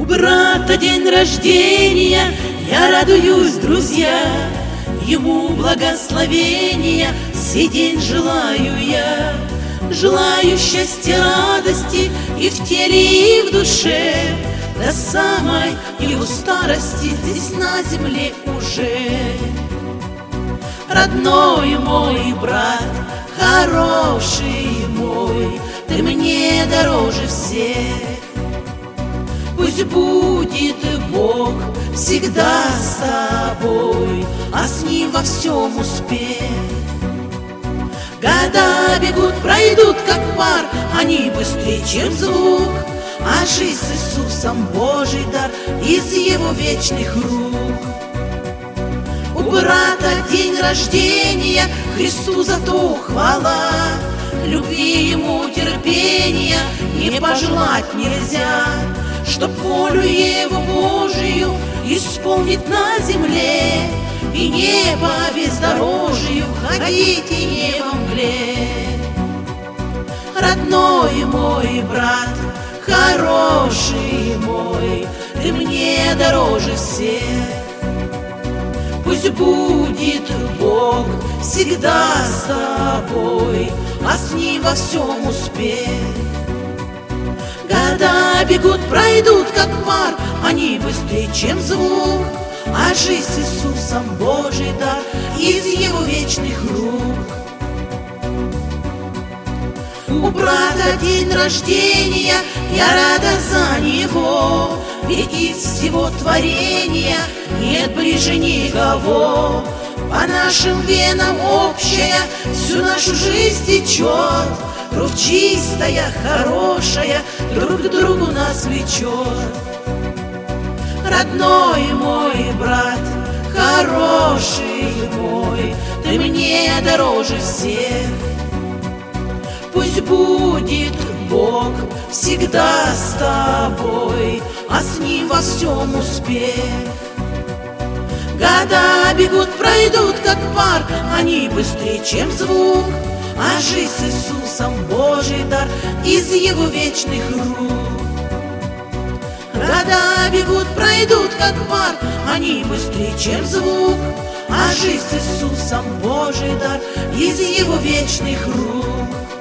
брата день рождения, я радуюсь, друзья, ему благословения сей день желаю я. Желаю счастья, радости и в теле, и в душе, до самой его старости здесь на земле уже. Родной мой брат, хороший мой, ты мне дороже всех. Пусть будет Бог всегда с тобой, а с Ним во всем успех. Года бегут, пройдут, как пар, они быстрее, чем звук, а жизнь с Иисусом Божий дар из Его вечных рук. У брата день рождения, Христу за то хвала, любви Ему терпения не пожелать нельзя, чтоб волю Его Божию исполнить на земле, и небо бездорожью ходить и не во мгле. Родной мой брат, хороший мой, ты мне дороже всех. Пусть будет Бог всегда с тобой, а с Ним во всем успех. Года бегут, пройдут, как пар, они быстрее, чем звук, а жизнь с Иисусом Божий дар из Его вечных рук. У брата день рождения, я рада за него, ведь из всего творения нет ближе никого. По нашим венам общая всю нашу жизнь течет, кровь чистая, хорошая, друг к другу нас влечет. Родной мой брат, хороший мой, ты мне дороже всех. Пусть будет Бог всегда с тобой, а с Ним во всем успех. Года бегут, пройдут, как пар, они быстрее, чем звук, а жизнь с Иисусом Божий дар из Его вечных рук. Года бегут, пройдут, как пар, они быстрее, чем звук, а жизнь с Иисусом Божий дар из Его вечных рук.